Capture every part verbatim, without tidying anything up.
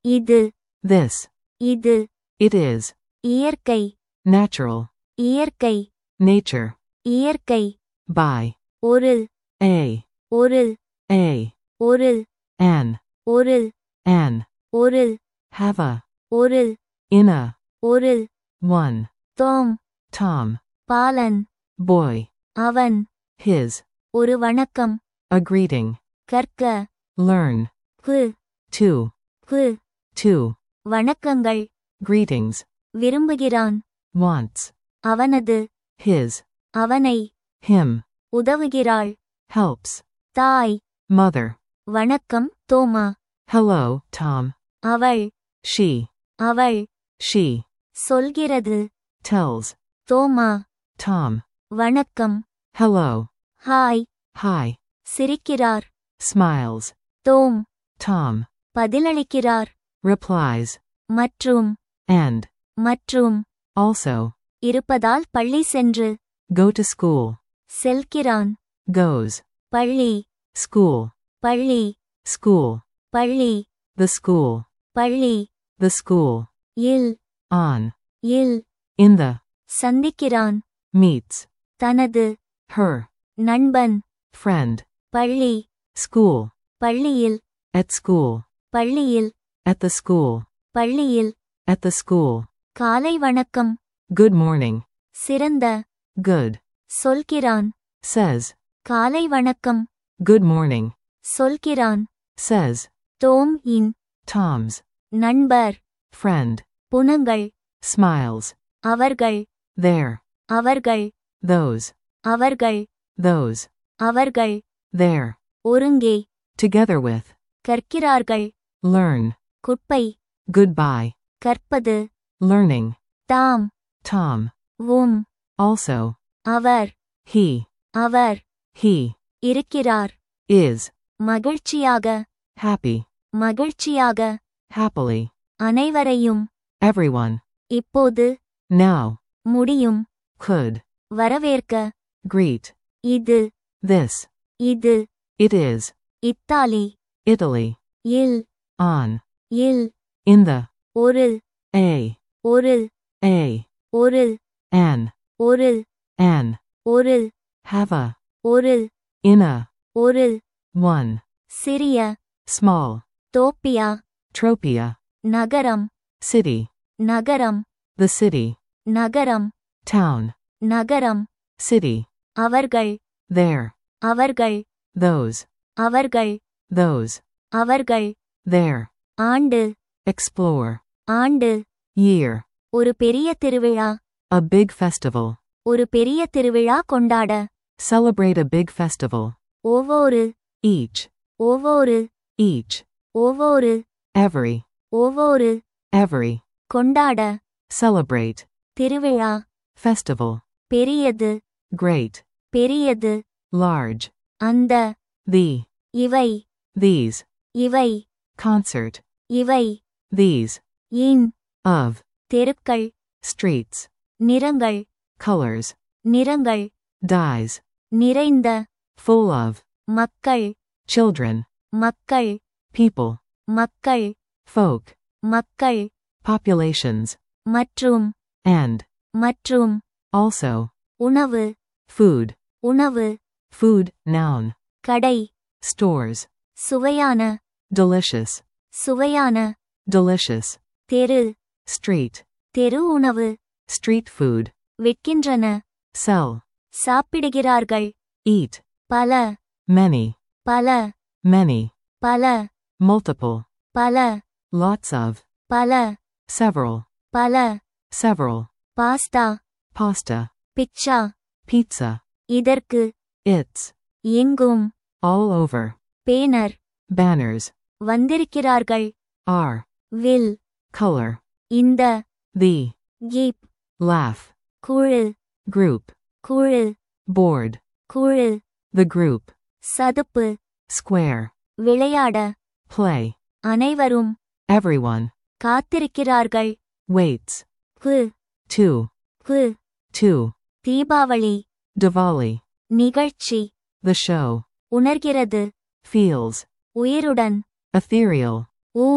இது. This. இது. It is. இயற்கை. Natural. இயற்கை. Nature. இயற்கை. By. ஒரு. A. ஒரு. A. ஒரு. An. ஒரு. An. ஒரு. Have a. ஒரு. In a. ஒரு. One. தோம். Tom. பாலன். Boy. அவன். His. ஒரு வணக்கம். A greeting. கற்க. Learn. கு. To. கு. To. வணக்கங்கள். Greetings. விரும்புகிறான். Wants. அவனது. His. அவனை. Him. உதவுகிறாள். Helps. தாய். Mother. வணக்கம் தோமா. Hello, Tom. அவள். She. அவள். She. சொல்கிறது. Tells. தோமா. Tom. வணக்கம். Hello. ஹாய். Hi. சிரிக்கிறார். Smiles. தோம். Tom. பதிலளிக்கிறார். Replies. மற்றும். And. மற்றும். Also. இருப்பதால் பள்ளி சென்று. Go to school. செல்கிறான். Goes. பள்ளி. School. பள்ளி. School. பள்ளி. The school. பள்ளி. The school. இல். On. இல். In the. சந்திக்கிறான். Meets. தனது. Her. நண்பன். Friend. பள்ளி. School. பள்ளியில். At school. பள்ளியில். At the school. பள்ளியில். At the school. காலை வணக்கம். Good morning. சிறந்த. Good. சொல்கிறான். Says. காலை வணக்கம். Good morning. சொல்கிறான். Says. தோம் இன். Tom's. நண்பர். Friend. புனங்கள். Smiles. அவர்கள். There. அவர்கள். Those. அவர்கள். Those. அவர்கள். There. ஒருங்கே. Together with. கற்கிறார்கள். Learn. குப்பை. Goodbye. கற்பது. Learning. தாம். Tom. உம். Also. அவர். He. அவர். He. இருக்கிறார். Is. மகிழ்ச்சியாக. Happy. மகிழ்ச்சியாக. Happily. அனைவரையும். Everyone. இப்போது. Now. முடியும். Could. வரவேற்க. Greet. இது. This. இது. It is. இத்தாலி. Italy. இல். On. இல். In the. ஒரு. A. ஒரு. A. ஒரு. An. ஒரு. An. ஒரு. Have a. ஒரு. In a. ஒரு. One. சிறிய. Small. தோப்பியா. Tropia. நகரம். City. நகரம். The city. நகரம். Town. நகரம். City. அவர்கள். There. அவர்கள். Those. அவர்கள். Those. அவர்கள். There. ஆண்டு. Explore. ஆண்டு. Year. ஒரு பெரிய திருவிழா. A big festival. ஒரு பெரிய திருவிழா கொண்டாட. Celebrate a big festival. ஒவ்வொரு. Each. ஒவ்வொரு. Each. ஒவ்வொரு. Every. ஒவ்வொரு. Every. கொண்டாட. Celebrate. திருவிழா. Festival. பெரியது. Great. பெரியது. Large. அந்த. The. இவை. These. இவை. Concert. இவை. These. இன். Of. தெருக்கள். Streets. நிறங்கள். Colors. நிறங்கள். Dyes. நிறைந்த. Full of. மக்கள். Children. மக்கள். People. மக்கள். Folk. மக்கள். Populations. மற்றும். And. மற்றும். Also. உணவு. Food. உணவு. Food. Noun. கடை. Stores. சுவையான. Delicious. சுவையான. Delicious. தெரு. Street. தெரு உணவு. Street food. விற்கின்றன. Sell. சாப்பிடுகிறார்கள். Eat. பல. Many. பல. Many. பல. Multiple. பல. Lots of. பல. Several. பல. Several. Pasta. Pasta. Pizza. Pizza. இதற்கு. It's. எங்கும். All over. பேனர். Banners. வந்திருக்கிறார்கள். Are. வில். Color. இந்த. The. கீப். Laugh. குழு. Group. குழு. Board. குழு. The group. சதுப்பு. Square. விளையாட. Play. அனைவரும். Everyone. காத்திருக்கிறார்கள். Waits. கு. Two. கு. Two. தீபாவளி. Diwali. நிகழ்ச்சி. The show. உணர்கிறது. Feels. உயிருடன். Ethereal. ஊர்.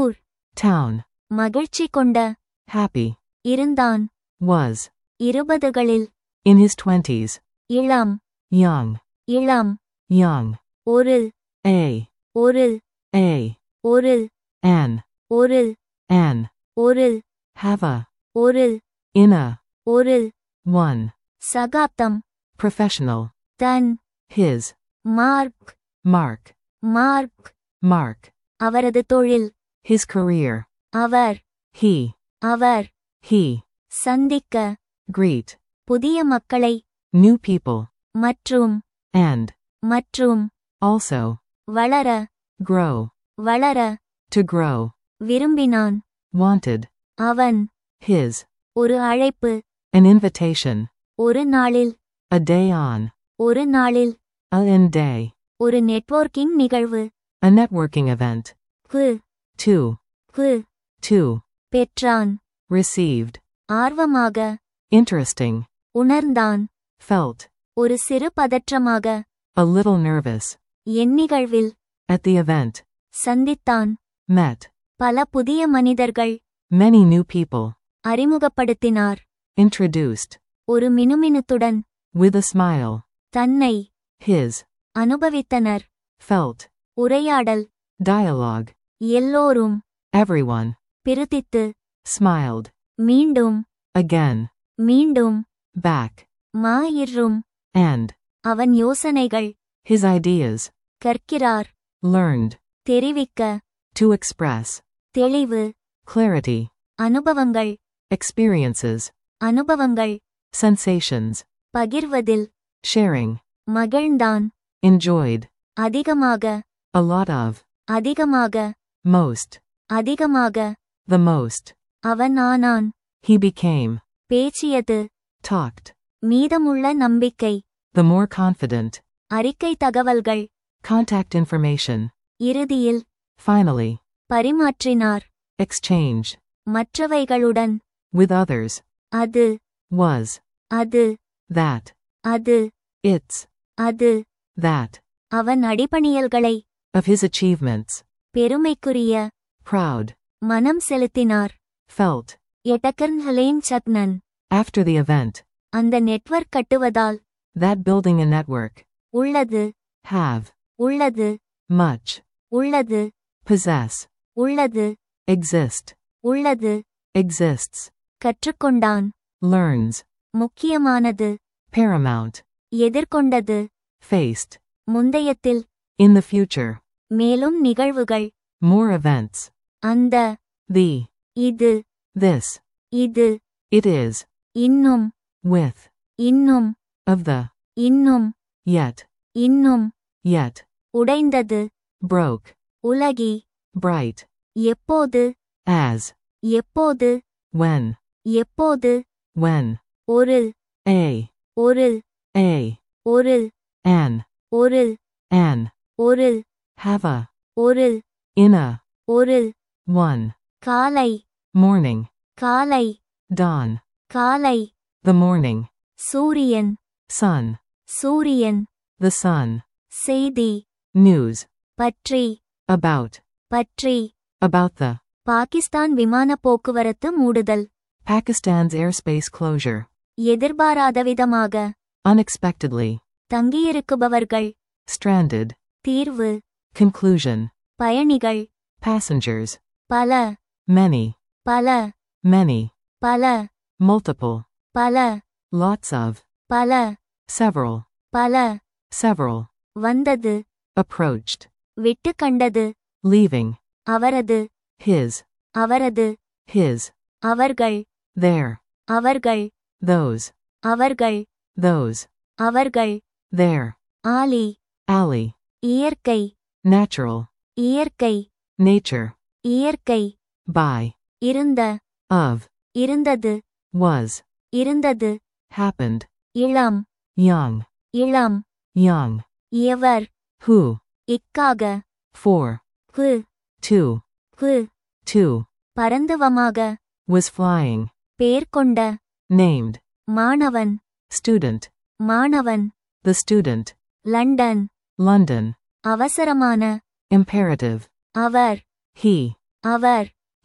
town, மகிழ்ச்சி கொண்ட. happy, இருந்தான். was, இருபதுகளில். in his twenties, இளம். young, இளம். young, ஒரு. a, ஒரு. a, ஒரு. an, ஒரு. an, ஒரு. have a, ஒரு. in a, ஒரு. one, சகாப்தம். professional, தன். his, mark. mark, mark. mark, அவரது தொழில். his career, our. he, அவர். he, சந்திக்க. greet, புதிய மக்களை. new people, மற்றும். and, மற்றும். also, வளர. grow, வளர. to grow, விரும்பினான். wanted, அவன். his, ஒரு அழைப்பு. an invitation, ஒரு நாளில். a day on, ஒரு நாளில். a in day, ஒரு நெட்வொர்க்கிங் நிகழ்வு. a networking event, கு. to, கு. to, பெற்றான். received, ஆர்வமாக. interesting, உணர்ந்தான். felt, ஒரு சிறு பதற்றமாக. a little nervous, எந்நிகழ்வில். at the event, சந்தித்தான். met, பல புதிய மனிதர்கள். many new people, அறிமுகப்படுத்தினார். introduced, ஒரு மினுமினுத்துடன். with a smile, தன்னை. his, அனுபவித்தனர். felt, உரையாடல். dialogue, எல்லோரும். everyone, பிரித்தித்து. smiled, மீண்டும். again, மீண்டும். back, மா இர்ரும். and, அவன் யோசனைகள். his ideas, கற்கிறார். learned, தெரிவிக்க. to express, தெளிவு. clarity, அனுபவங்கள். experiences, அனுபவங்கள். sensations, பகிர்வதில். sharing, மகிழ்ந்தான். enjoyed, அதிகமாக. a lot of, அதிகமாக. most, அதிகமாக. the most, அவன் ஆனான். he became, பேச்சியது. talked, மீதமுள்ள நம்பிக்கை. the more confident, அறிக்கை தகவல்கள். contact information, இறுதியில். finally, பரிமாற்றினார். exchange, மற்றவைகளுடன். with others, அது. was, அது. that, அது. its, அது. that, அவன் அடிபணியல்களை. of his achievements, பெருமைக்குரிய. proud, மனம் செலுத்தினார். felt, எட்டக்கர்ன் ஹலேன் சக்னன். after the event, அந்த நெட்வொர்க் கட்டுவதால். that building a network, உள்ளது. have, உள்ளது. much, உள்ளது. possess, உள்ளது. exist, உள்ளது. exists, கற்றுக்கொண்டான். learns, முக்கியமானது. paramount, எதிர்கொண்டது. faced, முந்தையத்தில். in the future, மேலும் நிகழ்வுகள். more events, அந்த. the, இது. this, இது. it is, இன்னும். with, இன்னும். of the, இன்னும். yet, இன்னும். yet, உடைந்தது. broke, உலகி. bright, எப்போது. as, எப்போது. when, எப்போது. when, ஒரு. a, ஒரு. a, ஒரு. an, ஒரு. an, ஒரு. have a, ஒரு. in a, ஒரு. one, காலை. morning, காலை. dawn, காலை. the morning, சூரியன். sun, சூரியன். the sun, செய்தி. news, பற்றி. about, பற்றி. about the, பாகிஸ்தான் விமான போக்குவரத்து மூடுதல். Pakistan's airspace closure, எதிர்பாராதவிதமாக. unexpectedly, தங்கியிருக்குபவர்கள். stranded, தீர்வு. conclusion, பயணிகள். passengers, பல. many, பல. many, பல. multiple, பல. lots of, பல. several, பல. several, வந்தது. approached, விட்டு கண்டது. leaving, அவரது. his, அவரது. his, அவர்கள். their, அவர்கள். those, அவர்கள். those, அவர்கள். their, ஆலி. alley, இயற்கை. natural, இயற்கை. nature, இயற்கை. by, இருந்த. of, இருந்தது. was, இருந்தது. happened, இளம். young, இளம். young, ever. who, இக்காக. for, கு. to, கு. to, பரந்துவமாக. was flying, பேர் கொண்ட. named, மாணவன். student, மாணவன். the student, London. London, அவசரமான. imperative, அவர். he, அவர்.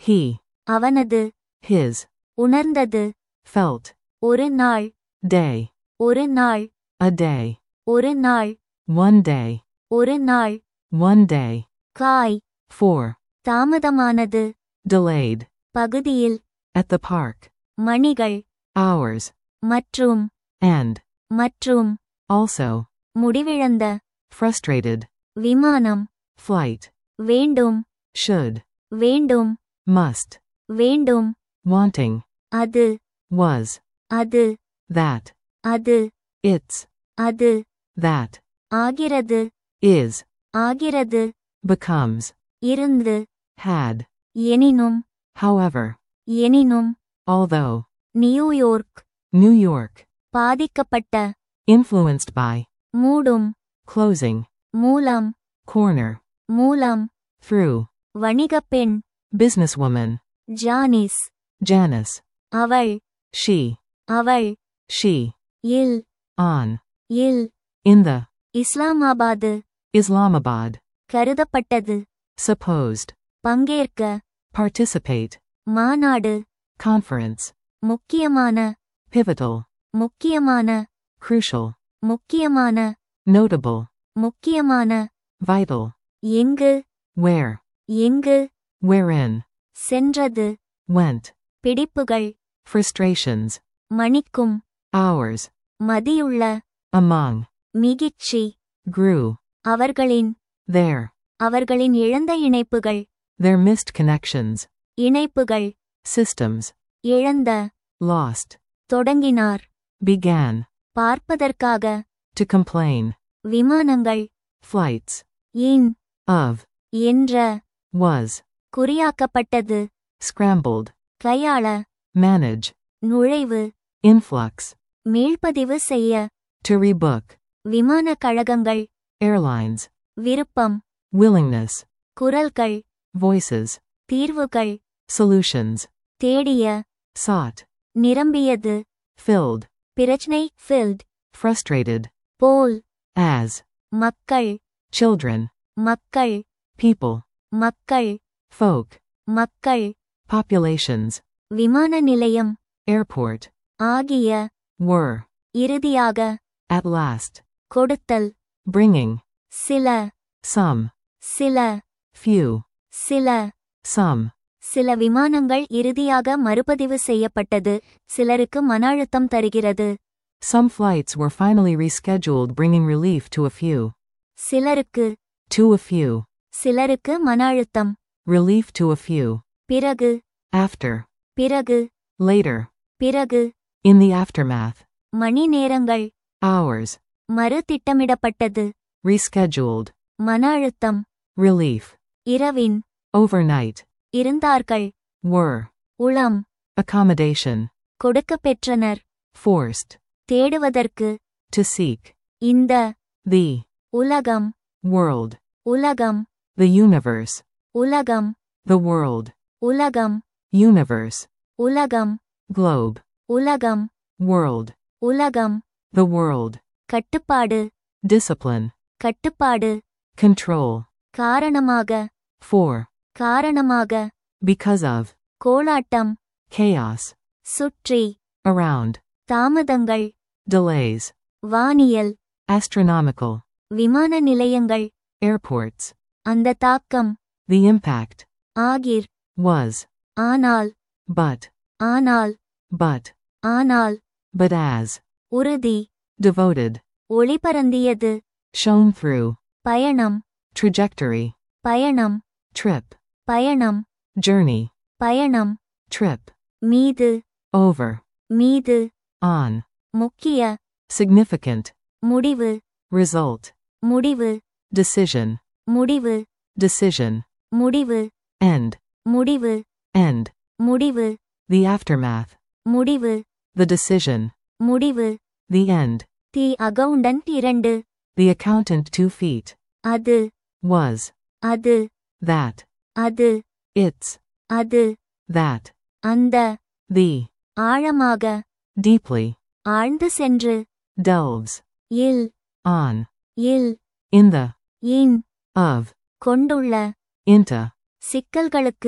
he, அவனது, his, உணர்ந்தது, felt, ஒரு நாள், day, ஒரு நாள், a day, ஒரு நாள், one day, ஒரு நாள், one day, காய், for, தாமதமானது, delayed, பகுதியில், at the park, மணிகள், hours, மற்றும், and, மற்றும், also, முடிவிழந்த, frustrated, விமானம், flight, வேண்டும், should, வேண்டும், must, வேண்டும், wanting, அது, was, அது, that, அது, it's, அது, that, ஆகிறது, is, ஆகிறது, becomes, இருந்து, had, எனினும், however, எனினும், although, நியூயோர்க், New York, பாதிக்கப்பட்ட, influenced by, மூடும், closing, மூலம், corner, மூலம், through, வணிகப்பெண், businesswoman, ஜானிஸ், Janice, அவள், she, அவள், she, இல், on, இல், in the, இஸ்லாமாபாது, Islamabad, கருதப்பட்டது, supposed, பங்கேற்க, participate, மாநாடு, conference, முக்கியமான, pivotal, முக்கியமான, crucial, முக்கியமான, notable, முக்கியமான, vital, எங்கு, where, எங்கு, wherein, சென்றது, went, பிடிப்புகள், frustrations, மணிக்கும், hours, மதியுள்ள, among, மிகிச்சி, grew, அவர்களின், there, அவர்களின் இழந்த இணைப்புகள், their missed connections, இணைப்புகள், systems, இழந்த, lost, தொடங்கினார், began, பார்ப்பதற்காக, to complain, விமானங்கள், flights, இன், of, என்ற, was, குறியாக்கப்பட்டது, scrambled, கையாள, manage, நுழைவு, influx, மீள்பதிவு செய்ய, to rebook, விமான கழகங்கள், airlines, விருப்பம், willingness, குரல்கள், voices, தீர்வுகள், solutions, தேடிய, sought, நிரம்பியது, filled, பிரச்சனை, filled, frustrated, போல், as, மக்கள், children, மக்கள், people, மக்கள், folk, மக்கள், populations, விமான நிலையம், airport, ஆகிய, were, இறுதியாக, at last, கொடுத்தல், bringing, சில, some, சில, few, சில, some, சில விமானங்கள் இறுதியாக மறுபதிவு செய்யப்பட்டது, சிலருக்கு மன அழுத்தம் தருகிறது, some flights were finally rescheduled, bringing relief to a few, சிலருக்கு, to a few, சிலருக்கு மன அழுத்தம், relief to a few, பிறகு, after, பிறகு, later, பிறகு, in the aftermath, மணி நேரங்கள், hours, மறு திட்டமிடப்பட்டது, rescheduled, மன அழுத்தம், relief, இரவின், overnight, இருந்தார்கள், were, உளம், accommodation, கொடுக்கப் பெற்றனர், forced, தேடுவதற்கு, to seek, இந்த, the, உலகம், world, உலகம், the universe, உலகம், the world, உலகம், universe, உலகம், globe, உலகம், world, உலகம், the world, கட்டுப்பாடு, discipline, கட்டுப்பாடு, control, காரணமாக, for, காரணமாக, because of, கோலாட்டம், chaos, சுற்றி, around, தாமதங்கள், delays, வானியல், astronomical, விமான நிலையங்கள், airports, அந்த தாக்கம், the impact, ஆகிர், was, ஆனால், but, ஆனால், but, ஆனால், but as, உறுதி, devoted, ஒளிபரந்தியது, shone through, பயணம், trajectory, பயணம், trip, பயணம், journey, பயணம், trip, மீது, over, மீது, on, முக்கிய, significant, முடிவு, result, முடிவு, decision, முடிவு, decision, முடிவு, end, முடிவு, end, முடிவு, the aftermath, முடிவு, the decision, முடிவு, the end, தி அகவுண்டன்ட் இரண்டு, the accountant two feet, அது, was, அது, that, அது, its, அது, that, அந்த, the, ஆழமாக, deeply, ஆழ்ந்து சென்று, delves, இல், on, இல், in the, இன், of, கொண்டுள்ள, into, சிக்கல்களுக்கு,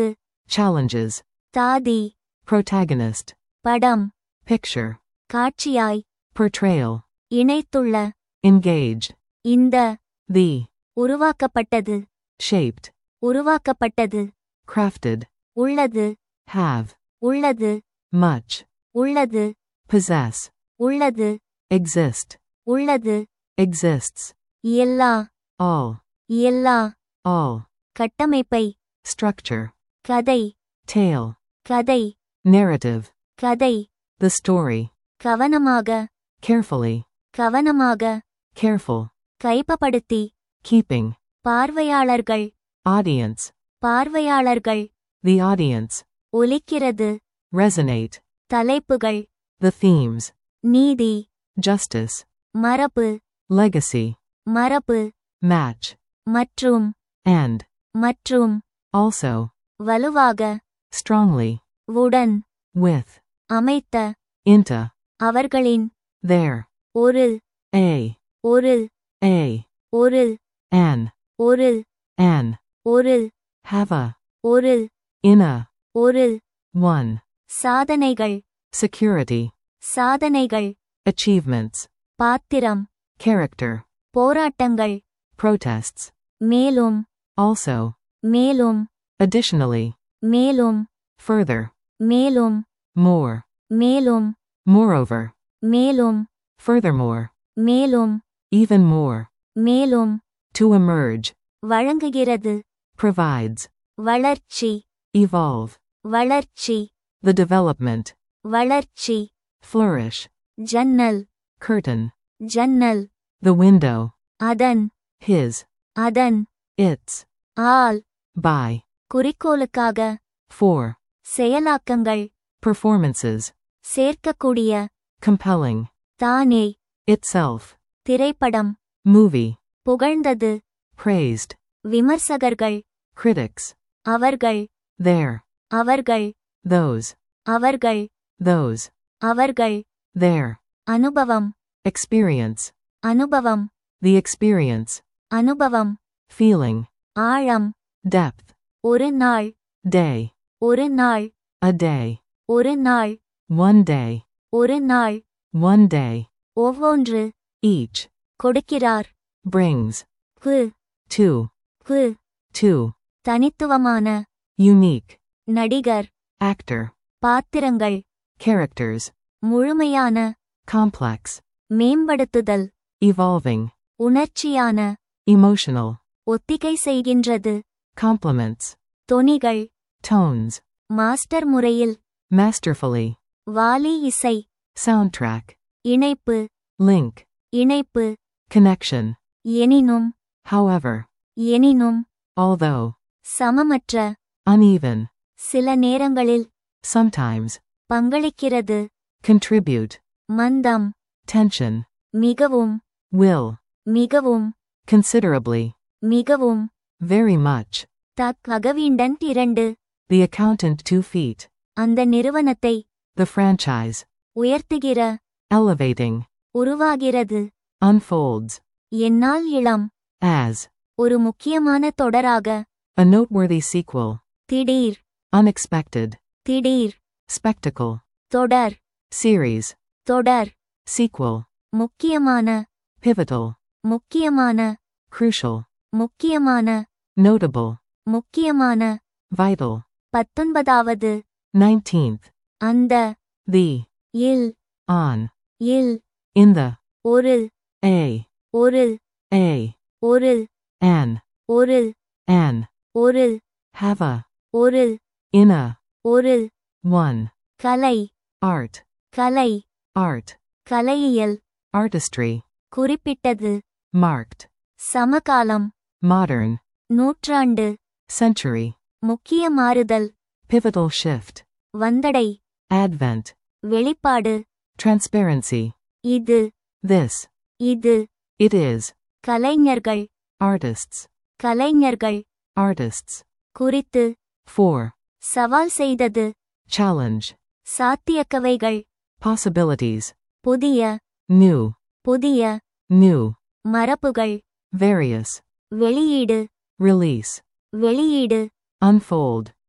Challenges. தாதி, Protagonist. படம், Picture. காட்சியாய், Portrayal. இணைத்துள்ள, Engaged. இந்த, The. உருவாக்கப்பட்டது, Shaped. உருவாக்கப்பட்டது, Crafted. உள்ளது, Have. உள்ளது, Much. உள்ளது, Possess. உள்ளது, Exist. உள்ளது, Exists. எல்லா, All. எல்லா, All. கட்டமைப்பை, Structure. கதை, Tale. கதை, Narrative. கதை, The story. கவனமாக, Carefully. கவனமாக, Careful. கைப்பப்படுத்தி, Keeping. பார்வையாளர்கள், Audience. பார்வையாளர்கள், The audience. ஒலிக்கிறது, Resonate. தலைப்புகள், The themes. நீதி, Justice. மரபு, Legacy. மரபு, Match. மற்றும், And. மற்றும், Also. வலுவாக, Strongly. உடன், With. அமைத்த, Into. அவர்களின், There. ஒரு, A. ஒரு, A. ஒரு, An. ஒரு, An. ஒரு, Have a. ஒரு, In a. ஒரு, One. சாதனைகள், Security. சாதனைகள், Achievements. பாத்திரம், Character. போராட்டங்கள், Protests. மேலும், Also. மேலும், Additionally. மேலும், Further. மேலும், More. மேலும், Moreover. மேலும், Furthermore. மேலும், Even more. மேலும், To emerge. வழங்குகிறது, Provides. வளர்ச்சி, Evolve. வளர்ச்சி, The development. வளர்ச்சி, Flourish. ஜன்னல், Curtain. ஜன்னல், The window. அதன், His. அதன், Its. ஆல், By. குறிக்கோளுக்காக, For. செயலாக்கங்கள், Performances. சேர்க்கக்கூடிய, Compelling. தானே, Itself. திரைப்படம், Movie. புகழ்ந்தது, Praised. விமர்சகர்கள், Critics. அவர்கள், There. அவர்கள், Those. அவர்கள், Those. அவர்கள், There. அனுபவம், Experience. அனுபவம், The experience. அனுபவம், Feeling. ஆழம், Depth. ஒரு நாள், Day. ஒரு நாள், A day. ஒரு நாள், One day. ஒரு நாள், One day. ஒவ்வொன்று, Each. கொடுக்கிறார், Brings. கு, To. கு, To. தனித்துவமான, Unique. நடிகர், Actor. பாத்திரங்கள், Characters. முழுமையான, Complex. மேம்படுத்துதல், Evolving. உணர்ச்சியான, Emotional. ஒத்திகை செய்கின்றது, Compliments. தொனிகள், Tones. மாஸ்டர் முறையில், Masterfully. வாலி இசை, Soundtrack. இணைப்பு, Link. இணைப்பு, Connection. எனினும், However. எனினும், Although. சமமற்ற, Uneven. சில நேரங்களில், Sometimes. பங்களிக்கிறது, Contribute. மந்தம், Tension. மிகவும், Will. மிகவும், Considerably. மிகவும், Very much. தக் அகவீண்டன் இரண்டு, The accountant two feet. அந்த நிறுவனத்தை, The franchise. உயர்த்துகிற, Elevating. உருவாகிறது, Unfolds. என்னால் இளம், As. ஒரு முக்கியமான தொடராக, A noteworthy sequel. திடீர், Unexpected. திடீர், Spectacle. தொடர், Series. தொடர், Sequel. முக்கியமான, Pivotal. முக்கியமான, Crucial. முக்கியமான, Notable. முக்கியமான, Vital. பத்தொன்பதாவது, Nineteenth. அந்த, The. Will, On. இல், In the. ஒரு, A. ஒரு, A. ஒரு, An. ஒரு, An. ஒரு, Have a. ஒரு, In a. ஒரு, One. கலை, Art. கலை, Art. கலையியல், Artistry. குறிப்பிட்டது, Marked. சமகாலம், Modern. நூற்றாண்டு, Century. முக்கிய மாறுதல், Pivotal shift. வந்தடை, Advent. வெளிப்பாடு, Transparency. இது, This. இது, It is. கலைஞர்கள், Artists. கலைஞர்கள், Artists. குறித்து, For. சவால் செய்தது, Challenge. சாத்தியக்கவைகள், Possibilities. புதிய, New. புதிய, New. மரபுகள், Various. வெளியீடு, Release. வெளியீடு, Unfold.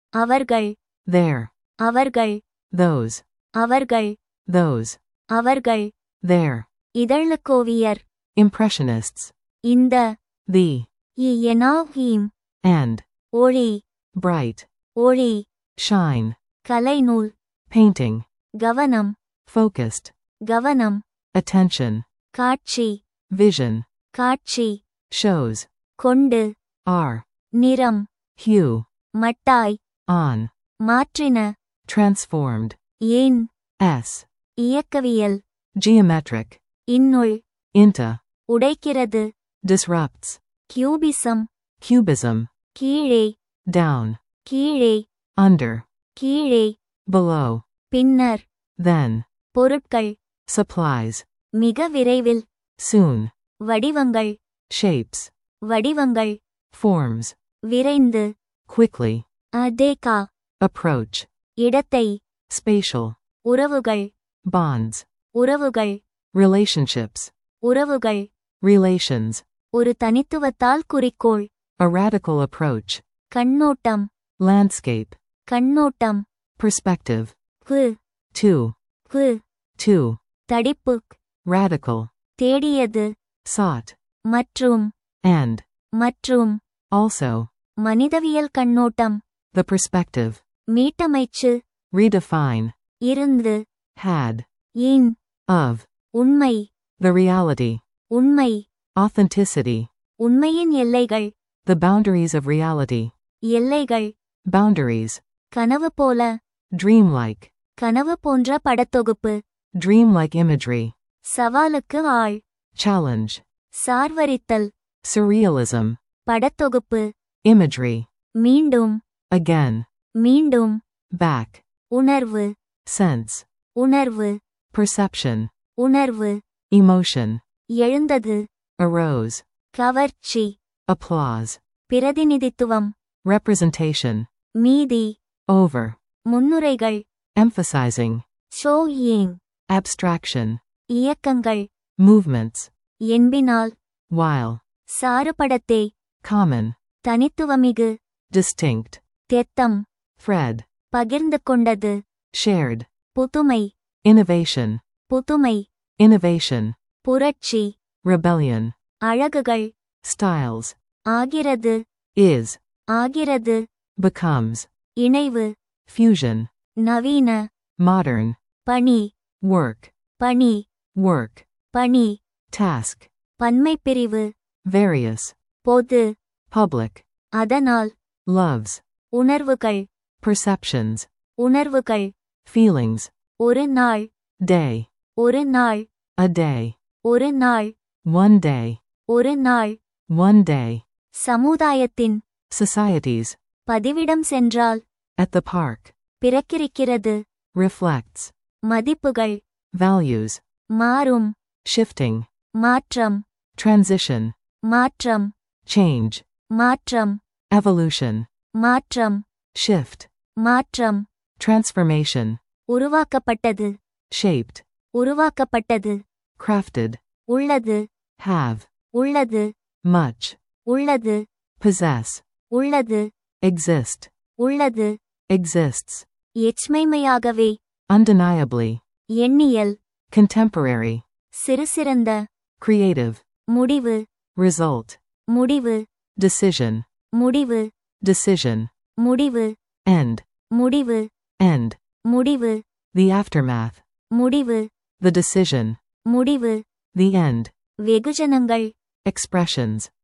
அவர்கள் There. அவர்கள் Those. அவர்கள் Those. அவர்கள் There. இதழ்லக்கோவியர் Impressionists. இந்த The. இயனாவீம் And. ஒளி Bright. ஒளி Shine. கலைநூல் Painting. கவனம் Focused. கவனம் Attention. காட்சி Vision. காட்சி Shows. கொண்டு Are. நிறம் Hue. மட்டாய் On. மாற்றின Transformed. ஏன் S. இயக்கவியல் Geometric. இன்னுள் Into. உடைக்கிறது Disrupts. Cubism Cubism. கீழே Down. கீழே Under. கீழே Below. பின்னர் Then. பொருட்கள் Supplies. மிக விரைவில் Soon. வடிவங்கள் Shapes. வடிவங்கள் Forms. விரைந்து Quickly. அதேகா Approach. இடத்தை Spatial. உறவுகள் Bonds. உறவுகள் Relationships. உறவுகள் Relations. ஒரு தனித்துவத்தால் குறிக்கோள் A radical approach. கண்ணோட்டம் Landscape. கண்ணோட்டம் Perspective. கு To. கு To. தடிப்பு Radical. தேடியது Sought. மற்றும் And. மற்றும் Also. மனிதவியல் கண்ணோட்டம் The perspective. மீட்டமைச்சு Redefine. இருந்து Had. In Of. உண்மை The reality. உண்மை Authenticity. உண்மையின் எல்லைகள் The boundaries of reality. எல்லைகள் Boundaries. கனவு போல Dreamlike. கனவு போன்ற படத்தொகுப்பு Dreamlike imagery. சவாலுக்கு ஆள் Challenge. சார்வரித்தல் Surrealism. படத்தொகுப்பு Imagery. மீண்டும் Again. மீண்டும் Back. உணர்வு Sense. உணர்வு Perception. உணர்வு Emotion. எழுந்தது Arose. கவர்ச்சி Applause. பிரதிநிதித்துவம் Representation. மீதி Over. முன்னுரைகள் Emphasizing. Showing Abstraction. இயக்கங்கள் Movements. என்பினால் While. சாறுபடத்தே Common. தனித்துவமிகு Distinct. தெத்தம் Thread. பகிர்ந்து கொண்டது Shared. புதுமை Innovation. புதுமை Innovation. புரட்சி Rebellion. அழகுகள் Styles. ஆகிறது Is. ஆகிறது Becomes. இணைவு Fusion. நவீன Modern. பணி Work. பணி Work. பணி Task. பன்மைப்பிரிவு Various. பொது Public. அதனால் Loves. உணர்வுகள் Perceptions. உணர்வுகள் Feelings. ஒரு நாள் Day. ஒரு நாள் A day. ஒரு நாள் One day. ஒரு நாள் One day. சமுதாயத்தின் Societies. பதிவிடம் சென்றால் At the park. பிறக்கிருக்கிறது Reflects. மதிப்புகள் Values. மாறும் Shifting. மாற்றம் Transition. மாற்றம் Change. மாற்றம் Evolution. மாற்றம் Shift. மாற்றம் Transformation. உருவாக்கப்பட்டது Shaped. உருவாக்கப்பட்டது Crafted. உள்ளது Have. உள்ளது Much. உள்ளது Possess. உள்ளது Exist. உள்ளது Exists. எச்மைமையாகவே Undeniably. எண்ணியல் Contemporary. சிறுசிறந்த Creative. முடிவு Result. முடிவு Decision. முடிவு Decision. முடிவு End. முடிவு End. முடிவு The aftermath. முடிவு The decision. முடிவு The end. வெகுஜனங்கள் Expressions.